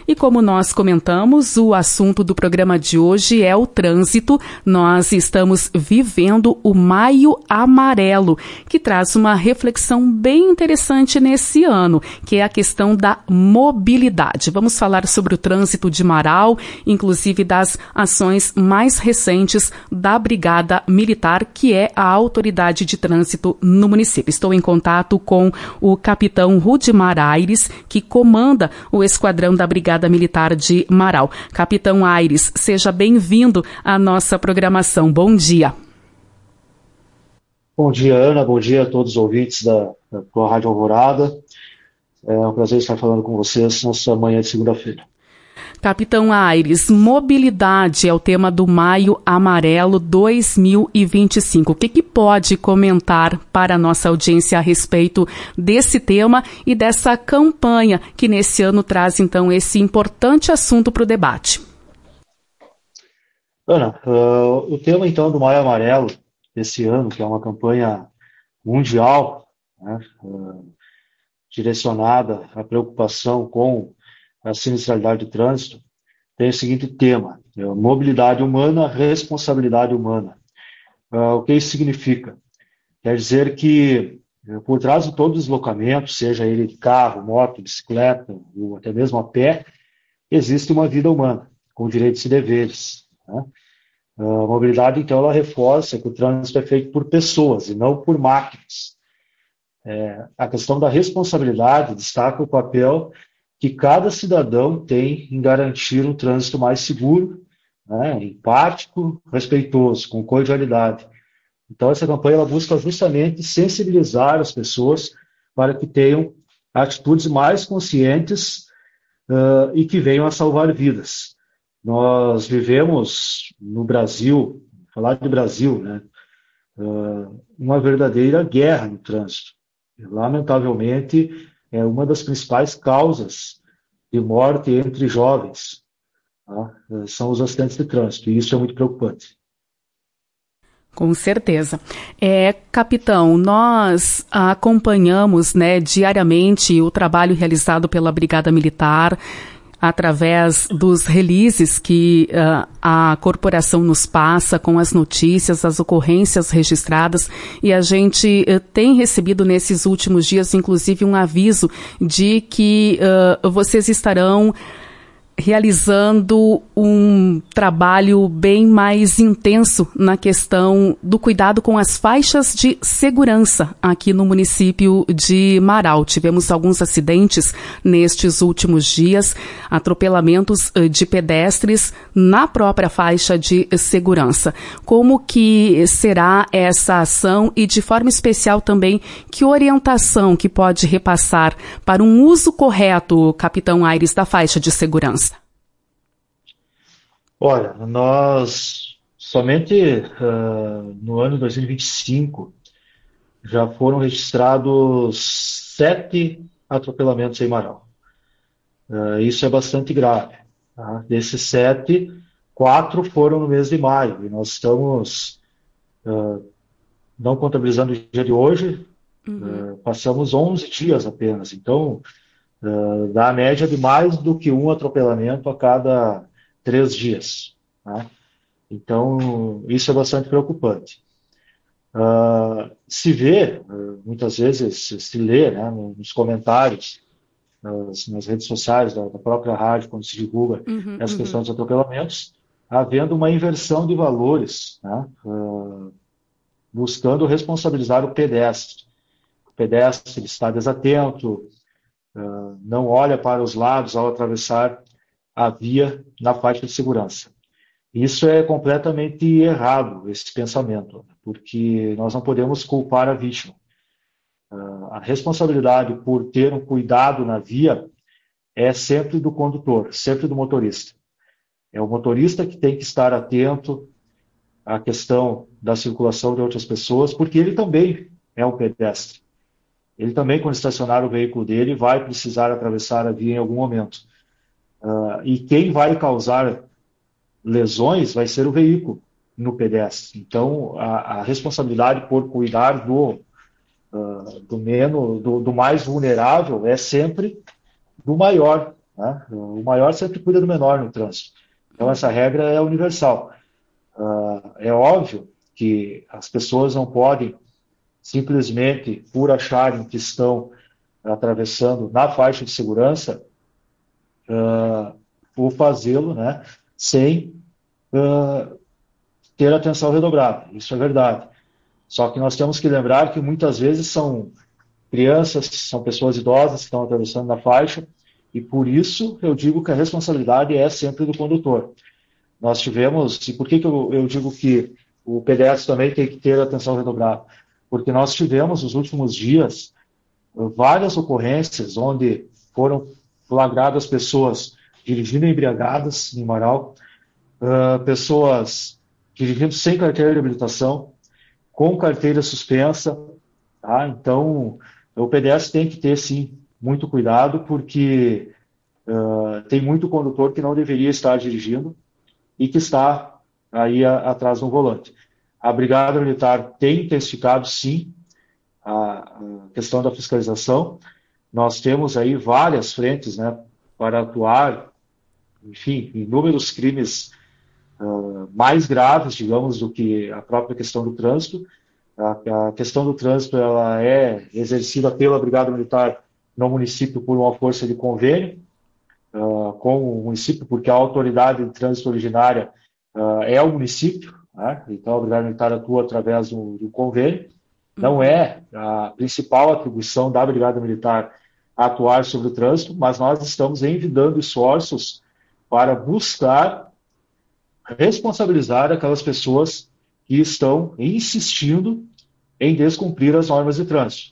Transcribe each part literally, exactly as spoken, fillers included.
E como nós comentamos, o assunto do programa de hoje é o trânsito. Nós estamos vivendo o Maio Amarelo, que traz uma reflexão bem interessante nesse ano, que é a questão da mobilidade. Vamos falar sobre o trânsito de Marau, inclusive das ações mais recentes da Brigada Militar, que é a autoridade de trânsito no município. Estou em contato com o capitão Rudimar Aires, que comanda o esquadrão da Brigada Militar de Marau. Capitão Aires, seja bem-vindo à nossa programação. Bom dia. Bom dia, Ana. Bom dia a todos os ouvintes da, da tua Rádio Alvorada. É um prazer estar falando com vocês nessa manhã de segunda-feira. Capitão Aires, mobilidade é o tema do Maio Amarelo dois mil e vinte e cinco. O que, que pode comentar para a nossa audiência a respeito desse tema e dessa campanha que nesse ano traz, então, esse importante assunto para o debate? Ana, uh, o tema, então, do Maio Amarelo desse ano, que é uma campanha mundial, né, uh, direcionada à preocupação com a sinistralidade do trânsito, tem o seguinte tema: é mobilidade humana, responsabilidade humana. Uh, o que isso significa? Quer dizer que, por trás de todo deslocamento, seja ele de carro, moto, bicicleta, ou até mesmo a pé, existe uma vida humana, com direitos e deveres. Né? Uh, a mobilidade, então, ela reforça que o trânsito é feito por pessoas e não por máquinas. É, a questão da responsabilidade destaca o papel que cada cidadão tem em garantir um trânsito mais seguro, né, empático, respeitoso, com cordialidade. Então, essa campanha ela busca justamente sensibilizar as pessoas para que tenham atitudes mais conscientes uh, e que venham a salvar vidas. Nós vivemos no Brasil, falar de Brasil, né, uh, uma verdadeira guerra no trânsito. Lamentavelmente, é uma das principais causas de morte entre jovens, tá? São os acidentes de trânsito, e isso é muito preocupante. Com certeza. É, capitão, nós acompanhamos, né, diariamente o trabalho realizado pela Brigada Militar, através dos releases que uh, a corporação nos passa com as notícias, as ocorrências registradas, e a gente uh, tem recebido nesses últimos dias, inclusive, um aviso de que uh, vocês estarão realizando um trabalho bem mais intenso na questão do cuidado com as faixas de segurança aqui no município de Marau. Tivemos alguns acidentes nestes últimos dias, atropelamentos de pedestres na própria faixa de segurança. Como que será essa ação e, de forma especial também, que orientação que pode repassar para um uso correto, capitão Aires, da faixa de segurança? Olha, nós somente uh, no ano dois mil e vinte e cinco já foram registrados sete atropelamentos em Marau. Uh, isso é bastante grave. Tá? Desses sete, quatro foram no mês de maio, e nós estamos, uh, não contabilizando o dia de hoje, uhum. uh, passamos onze dias apenas. Então, uh, dá a média de mais do que um atropelamento a cada três dias. Né? Então, isso é bastante preocupante. Uh, se vê, uh, muitas vezes se lê, né, nos comentários, nas, nas redes sociais da, da própria rádio, quando se divulga uhum, essa uhum. questão dos atropelamentos, havendo uma inversão de valores, né, uh, buscando responsabilizar o pedestre. O pedestre está desatento, uh, não olha para os lados ao atravessar a via na faixa de segurança. Isso é completamente errado, esse pensamento, porque nós não podemos culpar a vítima. Uh, a responsabilidade por ter um cuidado na via é sempre do condutor, sempre do motorista. É o motorista que tem que estar atento à questão da circulação de outras pessoas, porque ele também é um pedestre. Ele também, quando estacionar o veículo dele, vai precisar atravessar a via em algum momento. Uh, e quem vai causar lesões vai ser o veículo no pedestre. Então, a, a responsabilidade por cuidar do, uh, do, menos, do, do mais vulnerável é sempre do maior né? O maior sempre cuida do menor no trânsito. Então, essa regra é universal. Uh, é óbvio que as pessoas não podem simplesmente, por acharem que estão atravessando na faixa de segurança, uh, ou fazê-lo, né, sem uh, ter atenção redobrada. Isso é verdade. Só que nós temos que lembrar que muitas vezes são crianças, são pessoas idosas que estão atravessando na faixa, e por isso eu digo que a responsabilidade é sempre do condutor. Nós tivemos, e por que, que eu, eu digo que o pedestre também tem que ter atenção redobrada? Porque nós tivemos, nos últimos dias, várias ocorrências onde foram flagradas pessoas dirigindo embriagadas em Marau, uh, pessoas dirigindo sem carteira de habilitação, com carteira suspensa, tá? Então, o pedestre tem que ter, sim, muito cuidado, porque uh, tem muito condutor que não deveria estar dirigindo e que está aí a, atrás do volante. A Brigada Militar tem intensificado, sim, a, a questão da fiscalização. Nós temos aí várias frentes, né, para atuar, enfim, inúmeros crimes uh, mais graves, digamos, do que a própria questão do trânsito. A, a questão do trânsito ela é exercida pela Brigada Militar no município por uma força de convênio uh, com o município, porque a autoridade de trânsito originária uh, é o município, né? Então a Brigada Militar atua através do, do convênio. Não é a principal atribuição da Brigada Militar atuar sobre o trânsito, mas nós estamos envidando esforços para buscar responsabilizar aquelas pessoas que estão insistindo em descumprir as normas de trânsito.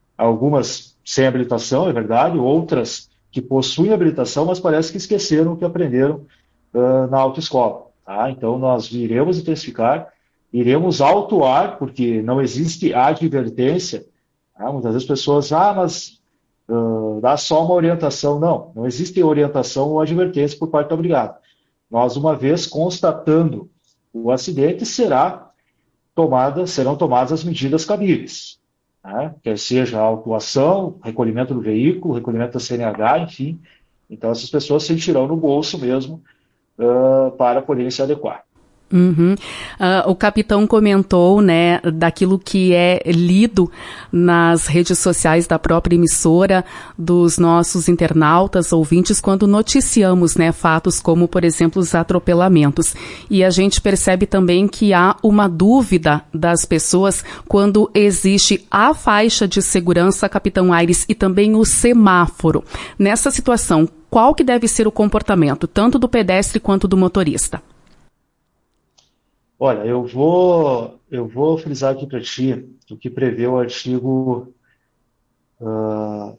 Algumas sem habilitação, é verdade, outras que possuem habilitação, mas parece que esqueceram o que aprenderam uh, na autoescola. Tá? Então, nós iremos intensificar, iremos autuar, porque não existe advertência. Tá? Muitas vezes as pessoas, ah, mas uh, dá só uma orientação. Não, não existe orientação ou advertência por parte da Brigada. Nós, uma vez constatando o acidente, será tomada, serão tomadas as medidas cabíveis, né? Quer seja a autuação, recolhimento do veículo, recolhimento da C N H, enfim. Então, essas pessoas sentirão no bolso mesmo uh, para poderem se adequar. Uhum. Uh, o capitão comentou, né, daquilo que é lido nas redes sociais da própria emissora, dos nossos internautas, ouvintes, quando noticiamos, né, fatos como, por exemplo, os atropelamentos. E a gente percebe também que há uma dúvida das pessoas quando existe a faixa de segurança, capitão Aires, e também o semáforo. Nessa situação, qual que deve ser o comportamento, tanto do pedestre quanto do motorista? Olha, eu vou, eu vou frisar aqui para ti o que prevê o artigo, uh,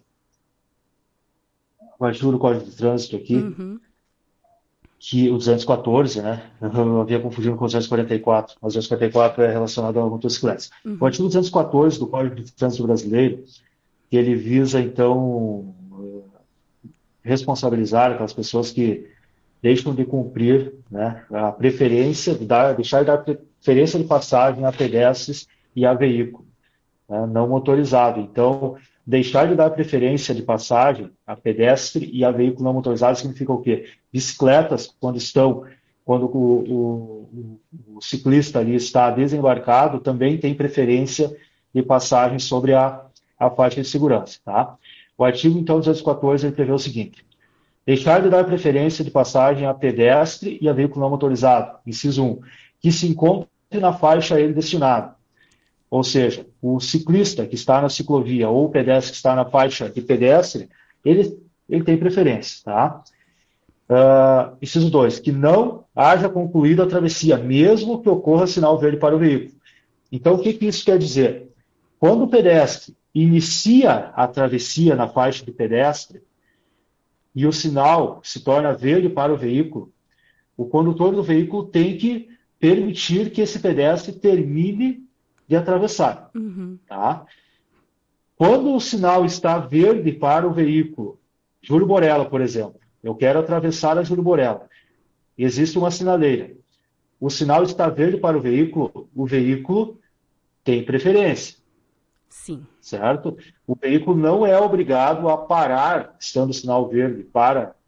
o artigo do Código de Trânsito aqui, uhum. que o duzentos e quatorze, né? Eu havia confundido com o duzentos e quarenta e quatro, mas o duzentos e quarenta e quatro é relacionado a motocicletas. Uhum. O artigo duzentos e quatorze do Código de Trânsito Brasileiro, que ele visa, então, responsabilizar aquelas pessoas que deixam de cumprir, né, a preferência, de dar, deixar de dar preferência de passagem a pedestres e a veículo, né, não motorizado. Então, deixar de dar preferência de passagem a pedestre e a veículo não motorizado significa o quê? Bicicletas, quando estão, quando o, o, o ciclista ali está desembarcado, também tem preferência de passagem sobre a, a faixa de segurança. Tá? O artigo, então, duzentos e quatorze, ele prevê o seguinte: deixar de dar preferência de passagem a pedestre e a veículo não motorizado, inciso um, que se encontre na faixa a ele destinado. Ou seja, o ciclista que está na ciclovia ou o pedestre que está na faixa de pedestre, ele, ele tem preferência. Tá? Uh, inciso dois, que não haja concluído a travessia, mesmo que ocorra sinal verde para o veículo. Então, o que, que isso quer dizer? Quando o pedestre inicia a travessia na faixa de pedestre, e o sinal se torna verde para o veículo, o condutor do veículo tem que permitir que esse pedestre termine de atravessar. Uhum. Tá? Quando o sinal está verde para o veículo, Júlio Borella, por exemplo, eu quero atravessar a Júlio Borella, existe uma sinaleira. O sinal está verde para o veículo, o veículo tem preferência. Sim. Certo? O veículo não é obrigado a parar, estando o sinal verde, para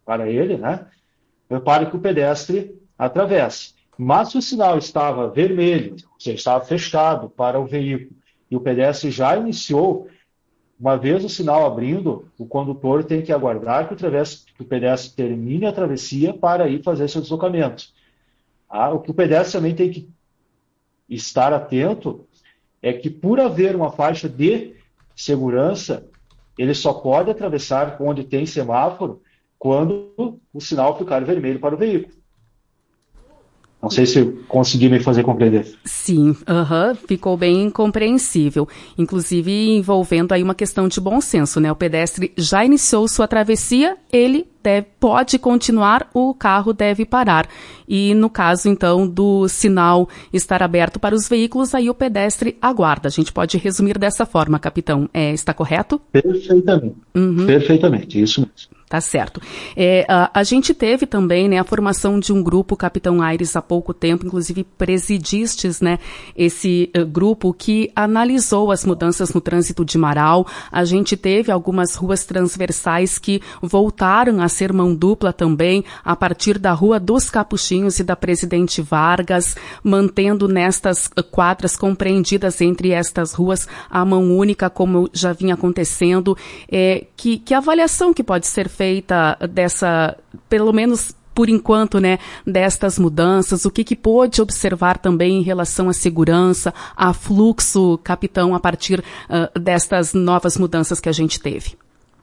para ele, né? Para que o pedestre atravesse. Mas se o sinal estava vermelho, ou seja, estava fechado para o veículo, e o pedestre já iniciou, uma vez o sinal abrindo, o condutor tem que aguardar que o, travesse, que o pedestre termine a travessia para ir fazer seu deslocamento. Ah, o que o pedestre também tem que estar atento é que, por haver uma faixa de segurança, ele só pode atravessar onde tem semáforo quando o sinal ficar vermelho para o veículo. Não sei se eu consegui me fazer compreender. Sim, uh-huh, ficou bem compreensível. Inclusive envolvendo aí uma questão de bom senso, né? O pedestre já iniciou sua travessia, ele deve, pode continuar, o carro deve parar. E no caso, então, do sinal estar aberto para os veículos, aí o pedestre aguarda. A gente pode resumir dessa forma, capitão. É, está correto? Perfeitamente. Uhum. Perfeitamente, isso mesmo. Tá certo. É, a, a gente teve também, né, a formação de um grupo, Capitão Aires, há pouco tempo, inclusive presidistes, né, esse uh, grupo que analisou as mudanças no trânsito de Marau. A gente teve algumas ruas transversais que voltaram a ser mão dupla também, a partir da Rua dos Capuchinhos e da Presidente Vargas, mantendo nestas quadras compreendidas entre estas ruas a mão única, como já vinha acontecendo. É, que, que avaliação que pode ser feita feita dessa, pelo menos por enquanto, né, destas mudanças, o que que pôde observar também em relação à segurança, a fluxo, capitão, a partir uh, destas novas mudanças que a gente teve?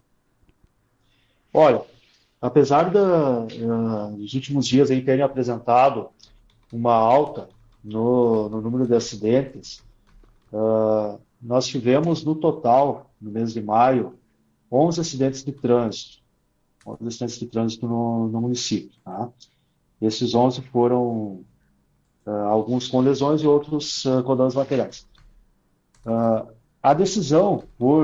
Olha, apesar da, uh, dos últimos dias aí terem apresentado uma alta no, no número de acidentes, uh, nós tivemos no total, no mês de maio, onze acidentes de trânsito. onze acidentes de trânsito no, no município. Tá? Esses onze foram uh, alguns com lesões e outros uh, com danos materiais. Uh, a decisão por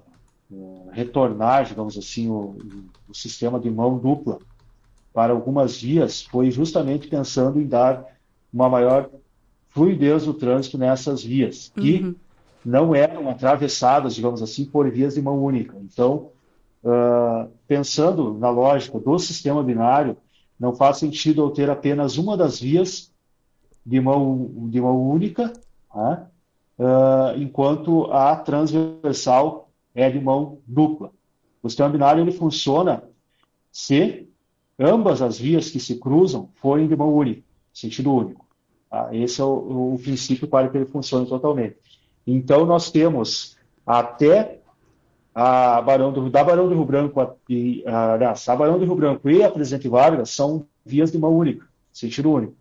uh, retornar, digamos assim, o, o sistema de mão dupla para algumas vias foi justamente pensando em dar uma maior fluidez do trânsito nessas vias, que uhum. não eram atravessadas, digamos assim, por vias de mão única. Então, Uh, pensando na lógica do sistema binário, não faz sentido eu ter apenas uma das vias de mão, de mão única, né? uh, enquanto a transversal é de mão dupla. O sistema binário ele funciona se ambas as vias que se cruzam forem de mão única, sentido único. Tá? Esse é o, o princípio para que ele funcione totalmente. Então, nós temos até A Barão do, da Barão do Rio Branco, a, e, a, aliás, a Barão do Rio Branco e a Presidente Vargas são vias de mão única, sentido único.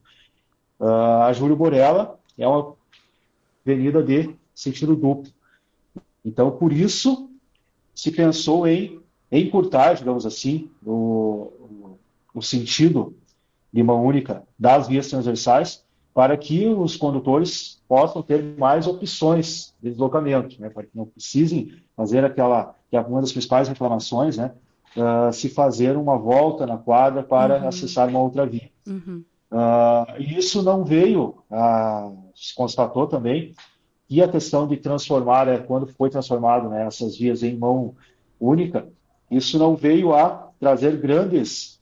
Uh, a Júlio Borella é uma avenida de sentido duplo. Então, por isso, se pensou em encurtar, digamos assim, o, o, o sentido de mão única das vias transversais, para que os condutores possam ter mais opções de deslocamento, né, para que não precisem fazer aquela, que é uma das principais reclamações, né, uh, se fazer uma volta na quadra para uhum. acessar uma outra via. Uhum. Uh, e isso não veio, uh, se constatou também, que a questão de transformar, é, quando foi transformado, né, essas vias em mão única, isso não veio a trazer grandes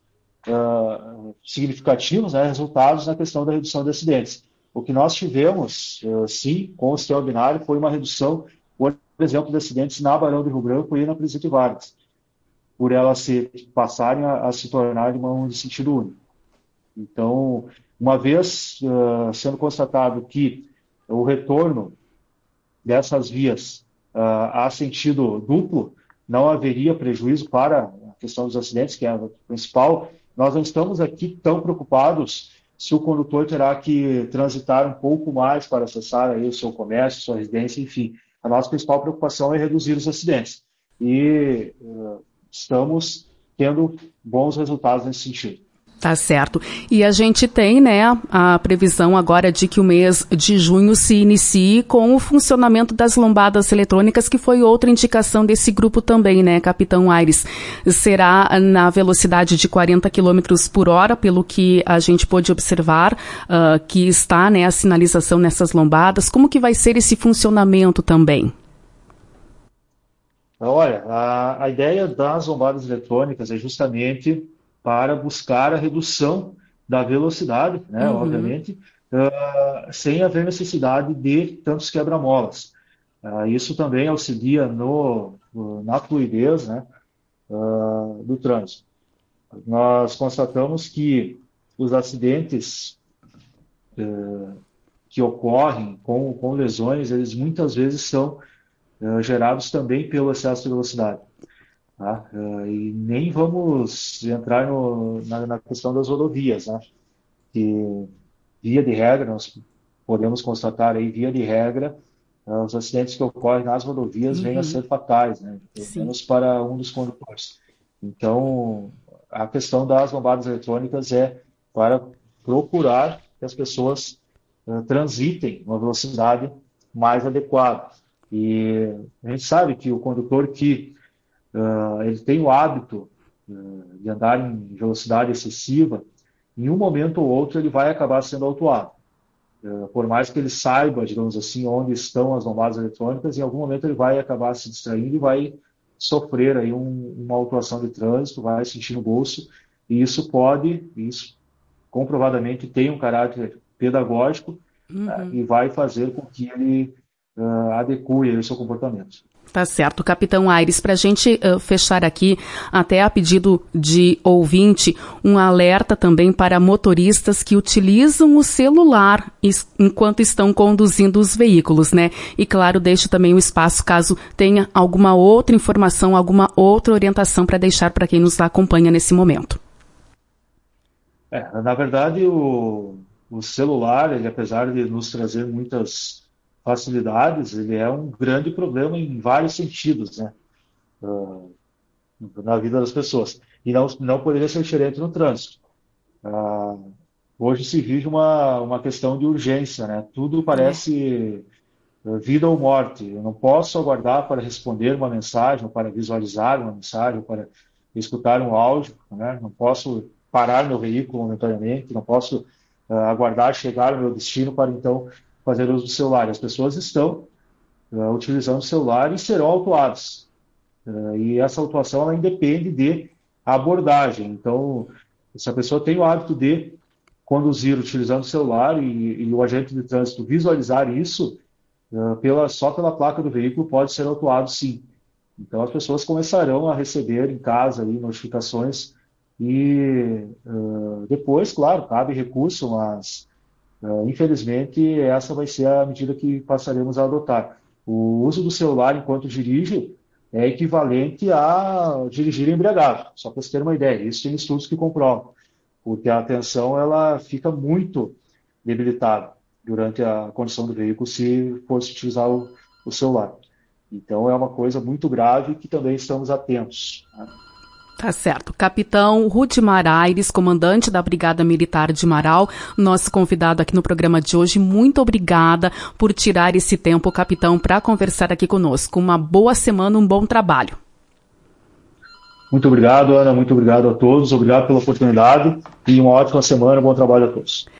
Uh, significativos, né, resultados na questão da redução de acidentes. O que nós tivemos, uh, sim, com o sistema binário, foi uma redução, por exemplo, de acidentes na Barão do Rio Branco e na Presidente Vargas, por elas se passarem a, a se tornar de mão de sentido único. Então, uma vez uh, sendo constatado que o retorno dessas vias uh, a sentido duplo, não haveria prejuízo para a questão dos acidentes, que é a principal. Nós não estamos aqui tão preocupados se o condutor terá que transitar um pouco mais para acessar aí o seu comércio, sua residência, enfim. A nossa principal preocupação é reduzir os acidentes. E uh, estamos tendo bons resultados nesse sentido. Tá certo. E a gente tem, né, a previsão agora de que o mês de junho se inicie com o funcionamento das lombadas eletrônicas, que foi outra indicação desse grupo também, né, Capitão Aires? Será na velocidade de quarenta quilômetros por hora, pelo que a gente pôde observar, uh, que está, né, a sinalização nessas lombadas. Como que vai ser esse funcionamento também? Olha, a, a ideia das lombadas eletrônicas é justamente para buscar a redução da velocidade, né, Uhum. obviamente, uh, sem haver necessidade de tantos quebra-molas. Uh, isso também auxilia no, na fluidez, né, uh, do trânsito. Nós constatamos que os acidentes uh, que ocorrem com, com lesões, eles muitas vezes são uh, gerados também pelo excesso de velocidade. Tá? Uh, e nem vamos entrar no, na, na questão das rodovias, né? Que, via de regra, nós podemos constatar aí, via de regra, uh, os acidentes que ocorrem nas rodovias Uhum. vêm a ser fatais, né? Pelo Sim. menos para um dos condutores. Então, a questão das lombadas eletrônicas é para procurar que as pessoas uh, transitem uma velocidade mais adequada. E a gente sabe que o condutor que uh, ele tem o hábito uh, de andar em velocidade excessiva, em um momento ou outro ele vai acabar sendo autuado. Uh, por mais que ele saiba, digamos assim, onde estão as lombadas eletrônicas, em algum momento ele vai acabar se distraindo e vai sofrer aí um, uma autuação de trânsito, vai sentir no bolso, e isso pode, isso comprovadamente tem um caráter pedagógico, Uhum. uh, e vai fazer com que ele uh, adeque o seu comportamento. Tá certo, Capitão Aires, para a gente uh, fechar aqui, até a pedido de ouvinte, um alerta também para motoristas que utilizam o celular enquanto estão conduzindo os veículos, né? E claro, deixo também o espaço caso tenha alguma outra informação, alguma outra orientação para deixar para quem nos acompanha nesse momento. É, na verdade, o, o celular, ele, apesar de nos trazer muitas facilidades, ele é um grande problema em vários sentidos, né, uh, na vida das pessoas. E não, não poderia ser diferente no trânsito. Uh, hoje se vive uma, uma questão de urgência, né? Tudo parece uh, vida ou morte. Eu não posso aguardar para responder uma mensagem, ou para visualizar uma mensagem, ou para escutar um áudio, né? Não posso parar meu veículo momentaneamente, não posso uh, aguardar chegar ao meu destino para então fazer uso do celular. As pessoas estão uh, utilizando o celular e serão autuadas. Uh, e essa autuação ela independe de abordagem. Então, se a pessoa tem o hábito de conduzir utilizando o celular e, e o agente de trânsito visualizar isso, uh, pela, só pela placa do veículo pode ser autuado, sim. Então, as pessoas começarão a receber em casa aí, notificações e uh, depois, claro, cabe recurso, mas Uh, infelizmente, essa vai ser a medida que passaremos a adotar. O uso do celular enquanto dirige é equivalente a dirigir embriagado, só para você ter uma ideia. Isso tem estudos que comprovam, porque a atenção ela fica muito debilitada durante a condução do veículo se fosse utilizar o, o celular. Então, é uma coisa muito grave que também estamos atentos, né? Tá certo. Capitão Rudimar Aires, comandante da Brigada Militar de Marau, nosso convidado aqui no programa de hoje. Muito obrigada por tirar esse tempo, capitão, para conversar aqui conosco. Uma boa semana, um bom trabalho. Muito obrigado, Ana. Muito obrigado a todos. Obrigado pela oportunidade e uma ótima semana. Bom trabalho a todos.